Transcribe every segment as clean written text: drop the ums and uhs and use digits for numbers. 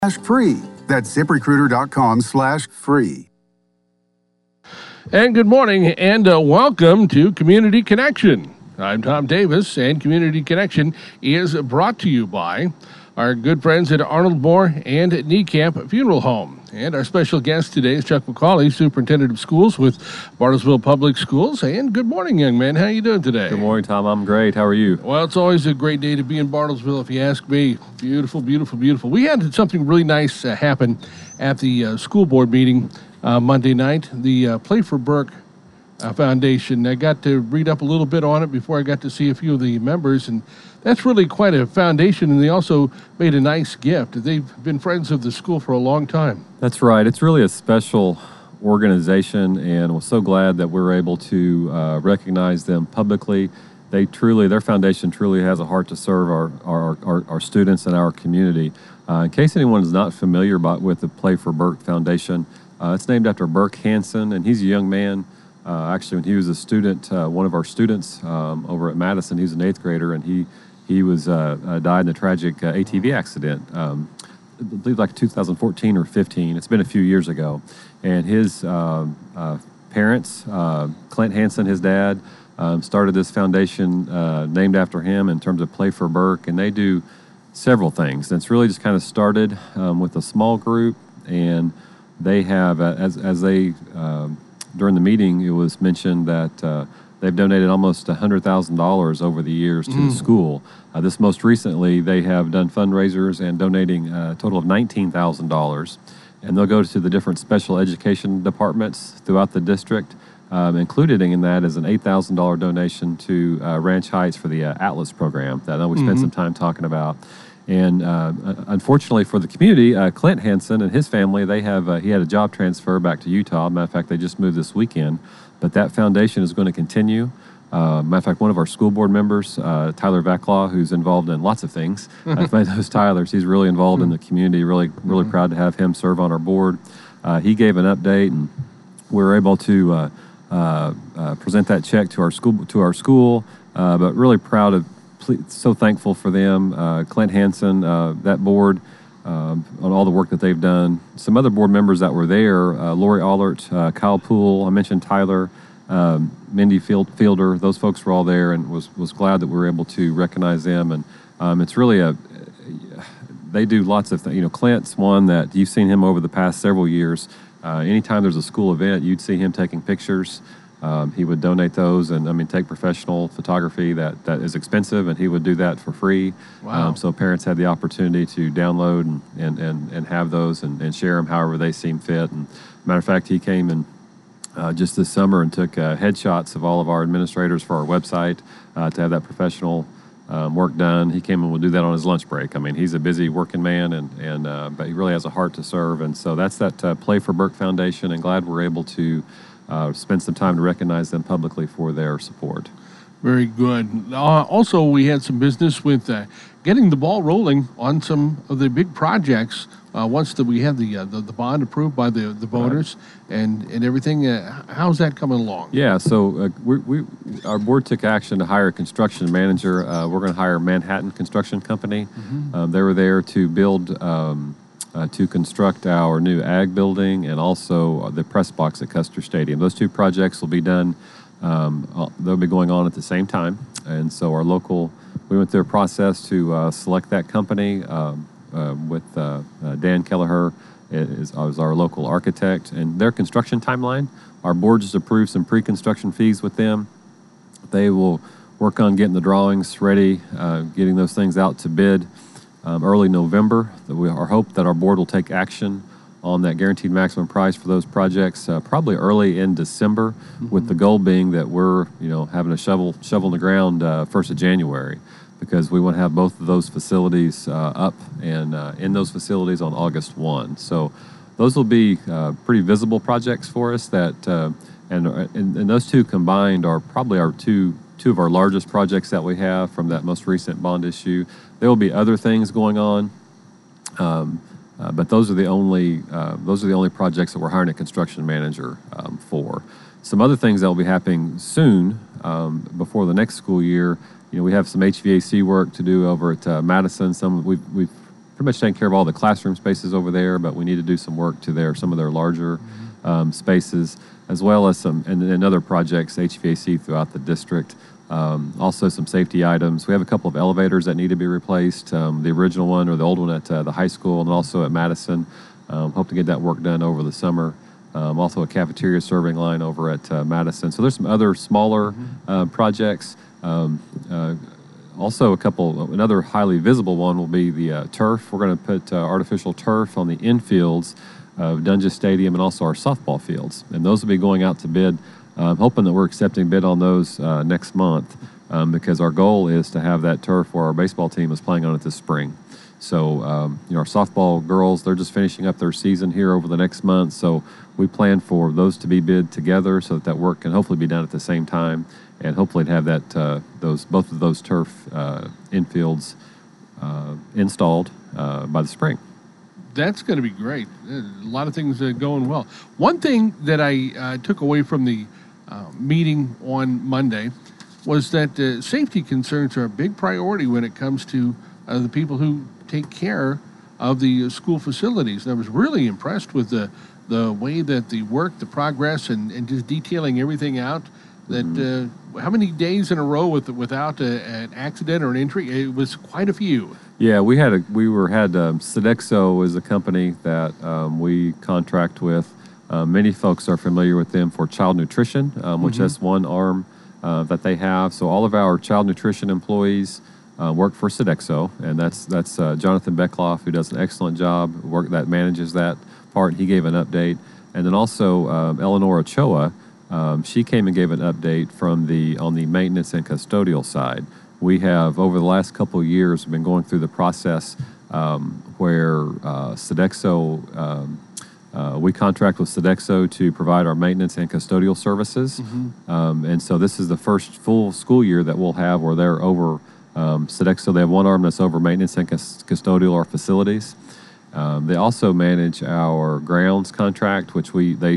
free. That's ZipRecruiter.com/free. And good morning and welcome to Community Connection. I'm Tom Davis, and Community Connection is brought to you by our good friends at Arnold Moore and Niekamp Funeral Home. And our special guest today is Chuck McCauley, Superintendent of Schools with Bartlesville Public Schools. And good morning, young man. How are you doing today? Good morning, Tom. I'm great. How are you? Well, it's always a great day to be in Bartlesville, if you ask me. Beautiful, beautiful, beautiful. We had something really nice happen at the school board meeting Monday night. The Play for Burke Foundation. I got to read up a little bit on it before I got to see a few of the members, and that's really quite a foundation, and they also made a nice gift. They've been friends of the school for a long time. That's right. It's really a special organization, and we're so glad that we're able to recognize them publicly. Their foundation truly has a heart to serve our students and our community. In case anyone is not familiar with the Play for Burke Foundation, it's named after Burke Hansen, and he's a young man. Actually, when he was a student, one of our students over at Madison, he's an 8th grader, and he died in a tragic ATV accident. I believe like 2014 or 15. It's been a few years ago, and his parents, Clint Hansen, his dad, started this foundation named after him in terms of Play for Burke, and they do several things. And it's really just kind of started with a small group, and they have during the meeting, it was mentioned that they've donated almost $100,000 over the years to the school. This most recently, they have done fundraisers and donating a total of $19,000. And they'll go to the different special education departments throughout the district. Included in that is an $8,000 donation to Ranch Heights for the Atlas program that I know we spent some time talking about. And unfortunately for the community, Clint Hansen and his family, he had a job transfer back to Utah. Matter of fact, they just moved this weekend. But that foundation is going to continue. Matter of fact, one of our school board members, Tyler Vaclaw, who's involved in lots of things. I've met those Tylers. He's really involved in the community. Really proud to have him serve on our board. He gave an update, and we were able to present that check to our school. But really proud of. So thankful for them, Clint Hansen, that board, on all the work that they've done. Some other board members that were there, Lori Allert, Kyle Poole, I mentioned Tyler, Mindy Fielder, those folks were all there, and was glad that we were able to recognize them. And it's really they do lots of things. Clint's one that you've seen him over the past several years. Anytime there's a school event, you'd see him taking pictures. He would donate those and take professional photography that is expensive, and he would do that for free. Wow. So parents had the opportunity to download and have those and share them however they seem fit. And matter of fact, he came and just this summer and took headshots of all of our administrators for our website to have that professional work done. He came and would do that on his lunch break. He's a busy working man, but he really has a heart to serve. And so that's that Play for Burke Foundation, and glad we're able to spend some time to recognize them publicly for their support. Very good. Also, we had some business with getting the ball rolling on some of the big projects once that we had the bond approved by the voters. Right. and everything. How's that coming along? Yeah, so our board took action to hire a construction manager. We're going to hire Manhattan Construction Company. They were there to build to construct our new ag building and also the press box at Custer Stadium. Those two projects will be done. They'll be going on at the same time. And so we went through a process to select that company with Dan Kelleher is our local architect, and their construction timeline. Our board just approved some pre-construction fees with them. They will work on getting the drawings ready, getting those things out to bid early November. Our hope that our board will take action on that guaranteed maximum price for those projects probably early in December, with the goal being that we're having a shovel in the ground 1st of January, because we want to have both of those facilities up and in those facilities on August 1. So those will be pretty visible projects for us that and those two combined are probably our two of our largest projects that we have from that most recent bond issue. There will be other things going on, but those are the only projects that we're hiring a construction manager for. Some other things that will be happening soon before the next school year. We have some HVAC work to do over at Madison. We've pretty much taken care of all the classroom spaces over there, but we need to do some work to some of their larger spaces, as well as and other projects, HVAC throughout the district. Also some safety items. We have a couple of elevators that need to be replaced, the original one or the old one at the high school, and also at Madison. Hope to get that work done over the summer. Also a cafeteria serving line over at Madison. So there's some other smaller projects. Also another highly visible one will be the turf. We're going to put artificial turf on the infields of Dunges Stadium and also our softball fields. And those will be going out to bid. I'm hoping that we're accepting bid on those next month because our goal is to have that turf where our baseball team is playing on it this spring. So, our softball girls, they're just finishing up their season here over the next month. So we plan for those to be bid together so that work can hopefully be done at the same time, and hopefully to have that both of those turf infields installed by the spring. That's going to be great. A lot of things going well. One thing that I took away from the meeting on Monday was that safety concerns are a big priority when it comes to the people who take care of the school facilities. And I was really impressed with the way that the work, the progress, and just detailing everything out. That how many days in a row without an accident or an injury? It was quite a few. Yeah, Sodexo is a company that we contract with. Many folks are familiar with them for child nutrition, which is one arm that they have. So all of our child nutrition employees work for Sodexo, and that's Jonathan Beckloff, who does an excellent job, that manages that part. He gave an update. And then also Eleanor Ochoa, she came and gave an update on the maintenance and custodial side. We have, over the last couple of years, been going through the process where Sodexo, we contract with Sodexo to provide our maintenance and custodial services. And so this is the first full school year that we'll have where they're over Sodexo. They have one arm that's over maintenance and custodial, our facilities. They also manage our grounds contract, which they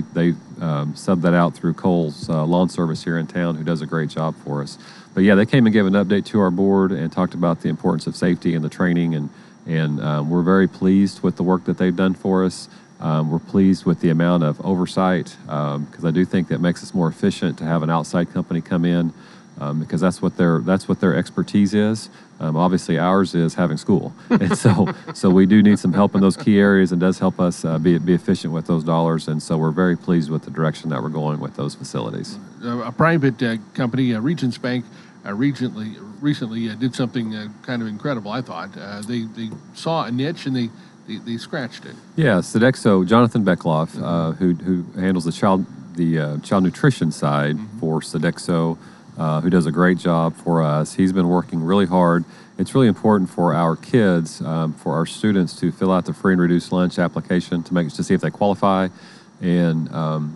sub that out through Cole's Lawn Service here in town, who does a great job for us. But yeah, they came and gave an update to our board and talked about the importance of safety and the training, and we're very pleased with the work that they've done for us. We're pleased with the amount of oversight because I do think that makes us more efficient to have an outside company come in because that's what their expertise is. Obviously, ours is having school, and so we do need some help in those key areas, and does help us be efficient with those dollars. And so we're very pleased with the direction that we're going with those facilities. A private company, Regions Bank, recently did something kind of incredible. I thought they saw a niche and they scratched it. Yeah, Sodexo, Jonathan Beckloff, who handles the child nutrition side for Sodexo. Who does a great job for us. He's been working really hard. It's really important for our kids, for our students, to fill out the free and reduced lunch application to see if they qualify. And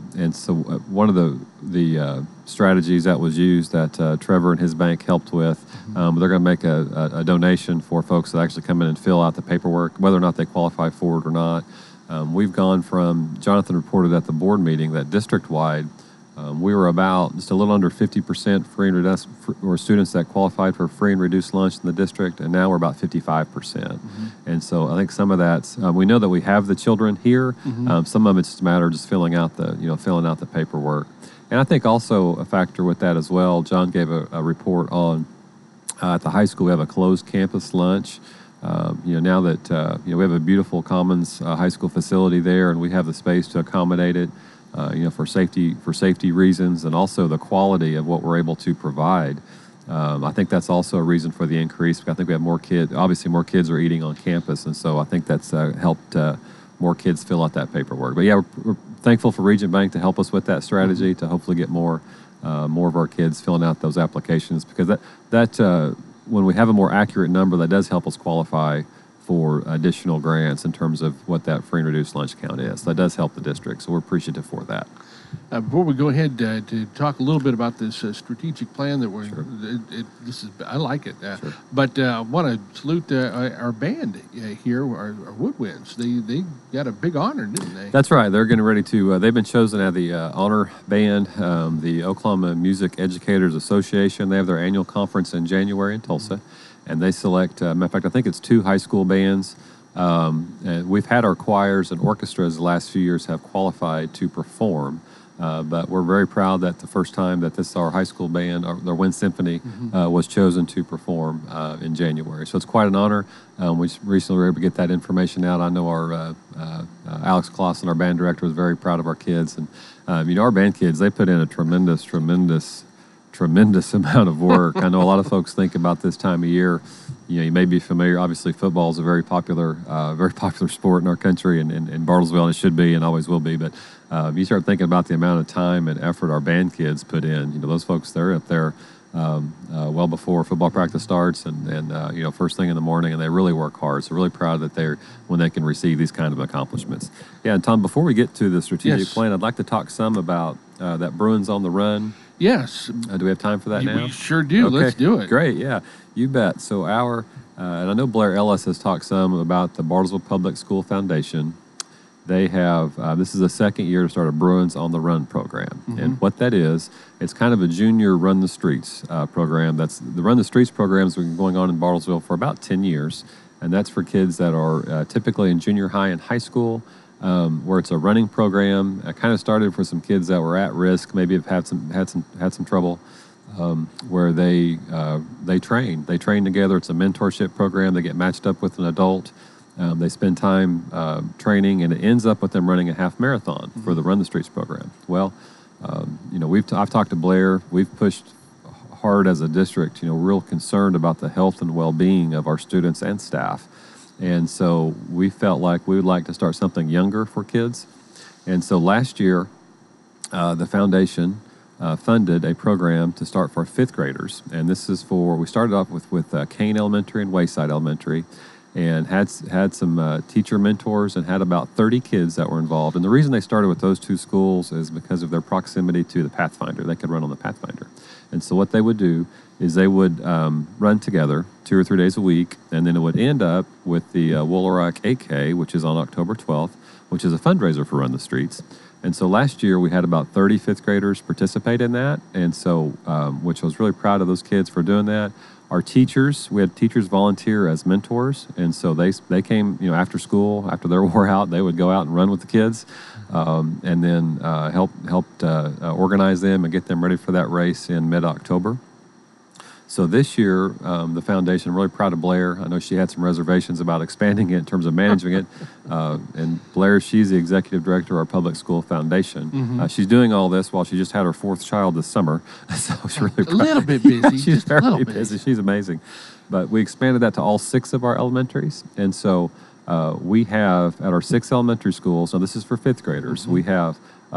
so one of the strategies that was used that Trevor and his bank helped with, they're going to make a donation for folks that actually come in and fill out the paperwork, whether or not they qualify for it or not. We've gone from, Jonathan reported at the board meeting that district-wide, we were about just a little under 50% free and reduced, or students that qualified for free and reduced lunch in the district, and now we're about 55%. And so I think some of that, we know that we have the children here. Some of it's just a matter of just filling out the paperwork. And I think also a factor with that as well, John gave a report on at the high school we have a closed campus lunch. Now that we have a beautiful Commons high school facility there, and we have the space to accommodate it. For safety reasons, and also the quality of what we're able to provide. I think that's also a reason for the increase. I think we have more kids. Obviously, more kids are eating on campus, and so I think that's helped more kids fill out that paperwork. But yeah, we're thankful for Region Bank to help us with that strategy to hopefully get more of our kids filling out those applications, because that when we have a more accurate number, that does help us qualify for additional grants in terms of what that free and reduced lunch count is. That does help the district, so we're appreciative for that. Before we go ahead to talk a little bit about this strategic plan that we're, I like it. Sure. But I want to salute our band here, our Woodwinds. They got a big honor, didn't they? That's right. They're getting ready to. They've been chosen as the honor band, the Oklahoma Music Educators Association. They have their annual conference in January in Tulsa, and they select. Matter of fact, I think it's 2 high school bands And we've had our choirs and orchestras the last few years have qualified to perform. But we're very proud that the first time that our high school band, their Wind Symphony, was chosen to perform in January. So it's quite an honor. We recently were able to get that information out. I know our Alex Clausen, our band director, was very proud of our kids. And our band kids, they put in a tremendous amount of work. I know a lot of folks think about this time of year. You may be familiar. Obviously, football is a very popular sport in our country, and in Bartlesville, and it should be and always will be. But you start thinking about the amount of time and effort our band kids put in. Those folks, they're up there well before football practice starts, and first thing in the morning, and they really work hard. So really proud that when they can receive these kind of accomplishments. Yeah, and Tom, before we get to the strategic plan, I'd like to talk some about that Bruins on the Run. Yes. Do we have time for that now? We sure do. Okay. Let's do it. Great, yeah. You bet. So and I know Blair Ellis has talked some about the Bartlesville Public School Foundation. They have, this is the second year to start a Bruins on the Run program. And what that is, it's kind of a junior Run the Streets program. The Run the Streets program has been going on in Bartlesville for about 10 years. And that's for kids that are typically in junior high and high school. Where it's a running program. I kind of started for some kids that were at risk, maybe have had some trouble, where they train. They train together. It's a mentorship program. They get matched up with an adult. They spend time training, and it ends up with them running a half marathon for the Run the Streets program. Well, I've talked to Blair. We've pushed hard as a district. Real concerned about the health and well-being of our students and staff. And so we felt like we would like to start something younger for kids. And so last year, the foundation funded a program to start for fifth graders. And this is we started off with Kane Elementary and Wayside Elementary, and had some teacher mentors, and had about 30 kids that were involved. And the reason they started with those two schools is because of their proximity to the Pathfinder. They could run on the Pathfinder. And so what they would do is they would run together 2 or 3 days a week, and then it would end up with the Woolaroc 8K, which is on October 12th, which is a fundraiser for Run the Streets. And so last year we had about 30 fifth graders participate in that, and so which I was really proud of those kids for doing that. Our teachers, we had teachers volunteer as mentors, and so they came, after school, after they wore out, they would go out and run with the kids, and then helped organize them and get them ready for that race in mid-October. So this year, the foundation, I'm really proud of Blair. I know she had some reservations about expanding it in terms of managing it. And Blair, she's the executive director of our public school foundation. She's doing all this while she just had her 4th child this summer. So she's really proud. A little bit busy. She's just very a little busy. bit. She's amazing. But we expanded that to all 6 of our elementaries. And so we have at our 6 elementary schools, now this is for 5th graders, we have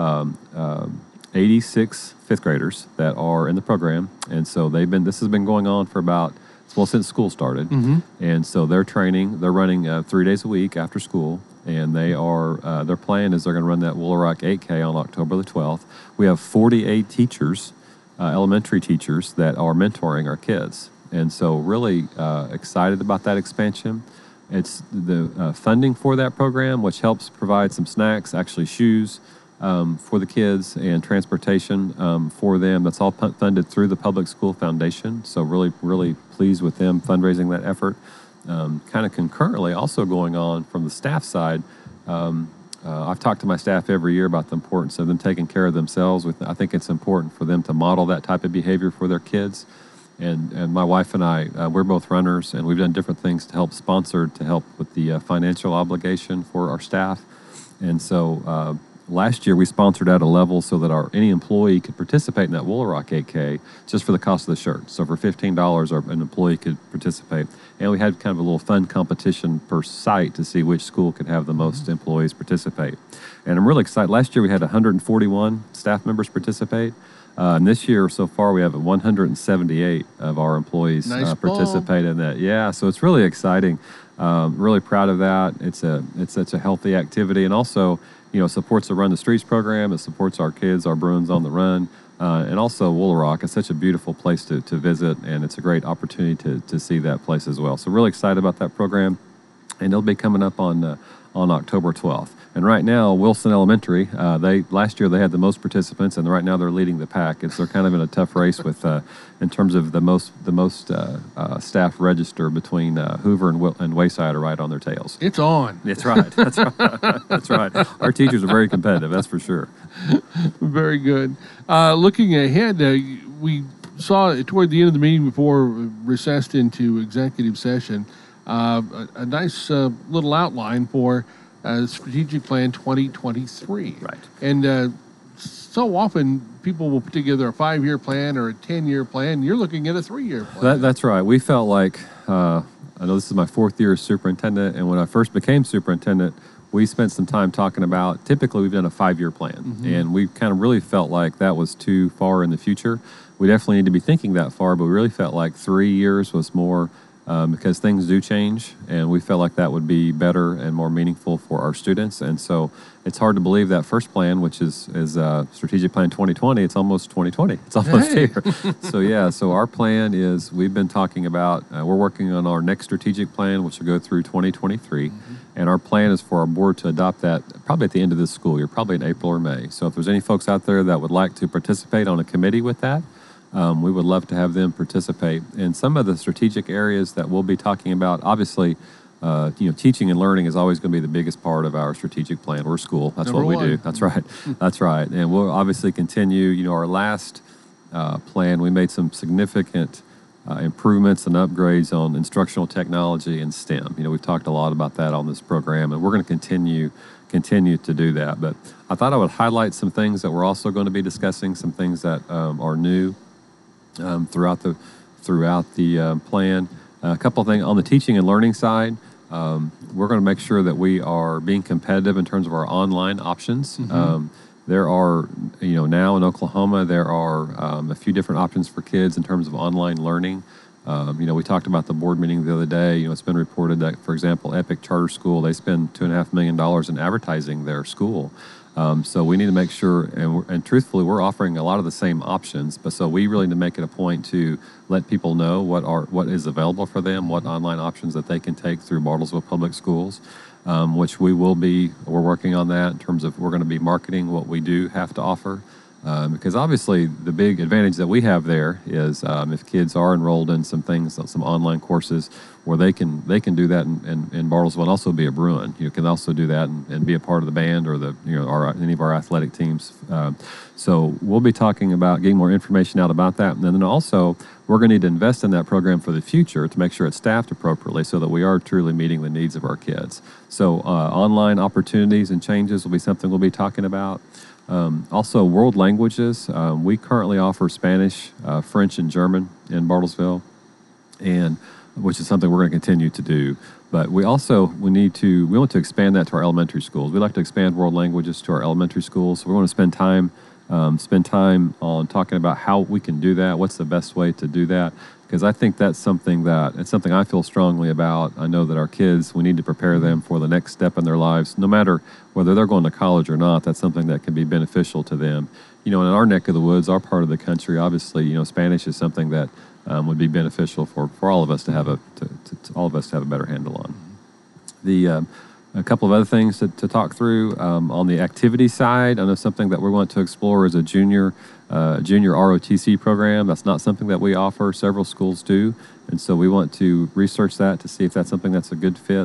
86 fifth graders that are in the program, and so this has been going on for since school started. And so they're running 3 days a week after school, and their plan is they're going to run that Woolaroc 8K on October the 12th. We have 48 teachers, elementary teachers, that are mentoring our kids, and so really excited about that expansion. It's the funding for that program, which helps provide some snacks, actually shoes, for the kids, and transportation for them. That's all funded through the Public School Foundation. So really, really pleased with them fundraising that effort. Kind of concurrently also going on from the staff side, I've talked to my staff every year about the importance of them taking care of themselves. I think it's important for them to model that type of behavior for their kids. And my wife and I, we're both runners, and we've done different things to help with the financial obligation for our staff. And so last year we sponsored at a level so that any employee could participate in that Woolaroc 8K just for the cost of the shirt. So for $15, an employee could participate. And we had kind of a little fun competition per site to see which school could have the most employees participate. And I'm really excited. Last year we had 141 staff members participate. And this year so far we have 178 of our employees participate in that. Yeah, so it's really exciting. Really proud of that. It's such a healthy activity, and also supports the Run the Streets program. It supports our kids, our Bruins on the Run, and also Woolaroc. It's such a beautiful place to visit, and it's a great opportunity to see that place as well. So really excited about that program, and it'll be coming up on on October 12th. And right now, Wilson Elementary, last year they had the most participants, and right now they're leading the pack. They're kind of in a tough race with, in terms of the most staff register between Hoover and Wayside are right on their tails. It's on. That's right. That's right. That's right. Our teachers are very competitive. That's for sure. Very good. Looking ahead, we saw toward the end of the meeting before recessed into executive session a nice little outline for Strategic Plan 2023. Right. And so often people will put together a 5-year plan or a 10-year plan. You're looking at a 3-year plan. That's right. We felt like, I know this is my 4th year as superintendent, and when I first became superintendent, we spent some time talking about, typically we've done a 5-year plan, and we kind of really felt like that was too far in the future. We definitely need to be thinking that far, but we really felt like 3 years was more, because things do change, and we felt like that would be better and more meaningful for our students. And so it's hard to believe that first plan, which is Strategic Plan 2020, it's almost 2020. It's almost here. So our plan is, we've been talking about, we're working on our next strategic plan, which will go through 2023. And our plan is for our board to adopt that probably at the end of this school year, probably in April or May. So if there's any folks out there that would like to participate on a committee with that, we would love to have them participate in some of the strategic areas that we'll be talking about. Obviously, teaching and learning is always going to be the biggest part of our strategic plan. We're a school. That's Number what we one. do. That's right. That's right. And we'll obviously continue. Our last plan, we made some significant improvements and upgrades on instructional technology and STEM. We've talked a lot about that on this program, and we're going to continue to do that. But I thought I would highlight some things that we're also going to be discussing, some things that are new throughout the plan. A couple of things on the teaching and learning side. We're going to make sure that we are being competitive in terms of our online options. There are, now in Oklahoma, there are a few different options for kids in terms of online learning. We talked about the board meeting the other day. It's been reported that, for example, Epic Charter School, they spend $2.5 million in advertising their school. So we need to make sure, and truthfully, we're offering a lot of the same options, but so we really need to make it a point to let people know what is available for them, what online options that they can take through Bartlesville Public Schools, which we're working on that in terms of we're going to be marketing what we do have to offer. Because obviously the big advantage that we have there is if kids are enrolled in some things, some online courses where they can do that in Bartlesville and also be a Bruin. You can also do that and be a part of the band or any of our athletic teams. So we'll be talking about getting more information out about that. And then also we're going to need to invest in that program for the future to make sure it's staffed appropriately so that we are truly meeting the needs of our kids. So online opportunities and changes will be something we'll be talking about. Also, world languages. We currently offer Spanish, French, and German in Bartlesville, and which is something we're going to continue to do. But we want to expand that to our elementary schools. We'd like to expand world languages to our elementary schools. So we want to spend time on talking about how we can do that. What's the best way to do that? Because I think it's something I feel strongly about. I know that our kids, we need to prepare them for the next step in their lives, no matter whether they're going to college or not. That's something that can be beneficial to them. In our neck of the woods, our part of the country, obviously, Spanish is something that would be beneficial for all of us to have all of us to have a better handle on. A couple of other things to talk through on the activity side. I know something that we want to explore is a junior ROTC program. That's not something that we offer. Several schools do, and so we want to research that to see if that's something that's a good fit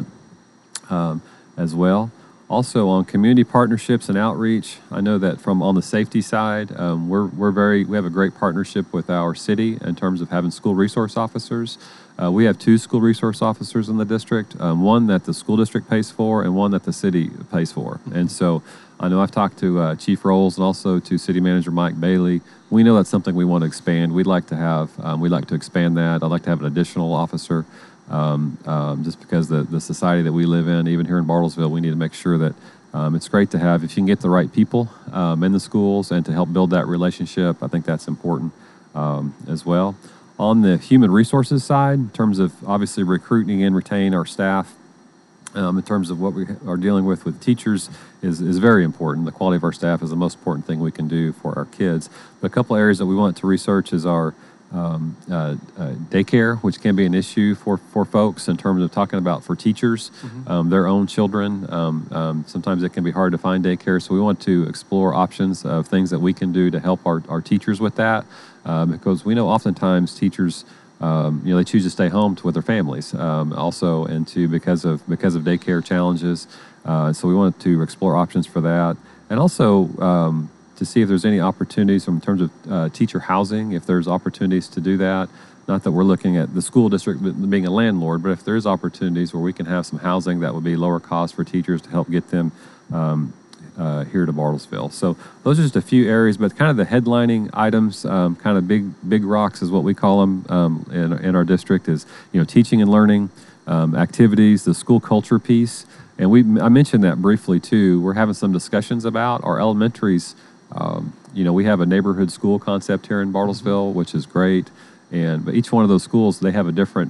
as well. Also on community partnerships and outreach, I know that on the safety side, we have a great partnership with our city in terms of having school resource officers. We have 2 school resource officers in the district, one that the school district pays for and one that the city pays for. And so I know I've talked to Chief Rolls and also to City Manager Mike Bailey. We know that's something we want to expand. We'd like to expand that. I'd like to have an additional officer just because the society that we live in, even here in Bartlesville, we need to make sure that it's great to have, if you can get the right people in the schools and to help build that relationship, I think that's important as well. On the human resources side, in terms of obviously recruiting and retaining our staff, in terms of what we are dealing with teachers is very important. The quality of our staff is the most important thing we can do for our kids. But a couple areas that we want to research is our daycare, which can be an issue for folks in terms of talking about for teachers, their own children. Sometimes it can be hard to find daycare, so we want to explore options of things that we can do to help our teachers with that, because we know oftentimes teachers, they choose to stay home with their families, also, and because of daycare challenges. So we want to explore options for that, and also to see if there's any opportunities in terms of teacher housing, if there's opportunities to do that. Not that we're looking at the school district being a landlord, but if there's opportunities where we can have some housing that would be lower cost for teachers to help get them here to Bartlesville. So those are just a few areas, but kind of the headlining items, kind of big rocks is what we call them in our district, is teaching and learning, activities, the school culture piece. And I mentioned that briefly too. We're having some discussions about our elementaries. We have a neighborhood school concept here in Bartlesville, which is great. But each one of those schools, they have a different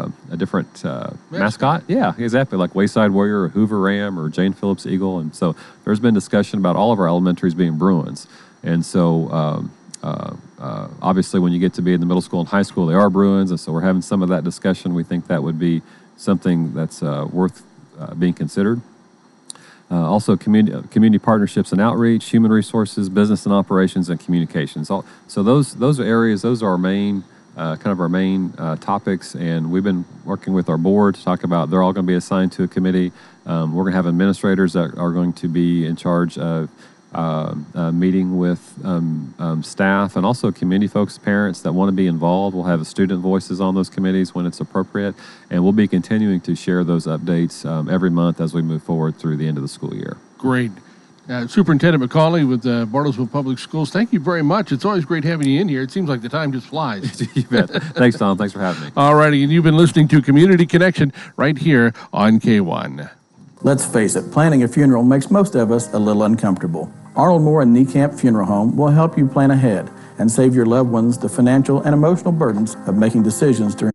mascot. Yeah, exactly, like Wayside Warrior or Hoover Ram or Jane Phillips Eagle. And so there's been discussion about all of our elementaries being Bruins. And so obviously when you get to be in the middle school and high school, they are Bruins. And so we're having some of that discussion. We think that would be something that's worth being considered. Also, community partnerships and outreach, human resources, business and operations, and communications. So those are areas. Those are our main our main topics. And we've been working with our board to talk about. They're all going to be assigned to a committee. We're going to have administrators that are going to be in charge of meeting with staff, and also community folks, parents that want to be involved. We'll have student voices on those committees when it's appropriate, and we'll be continuing to share those updates every month as we move forward through the end of the school year. Great. Superintendent McCauley with Bartlesville Public Schools, thank you very much. It's always great having you in here. It seems like the time just flies. You bet. Thanks, Tom. Thanks for having me. All righty, and you've been listening to Community Connection right here on K1. Let's face it, planning a funeral makes most of us a little uncomfortable. Arnold Moore and Niekamp Funeral Home will help you plan ahead and save your loved ones the financial and emotional burdens of making decisions during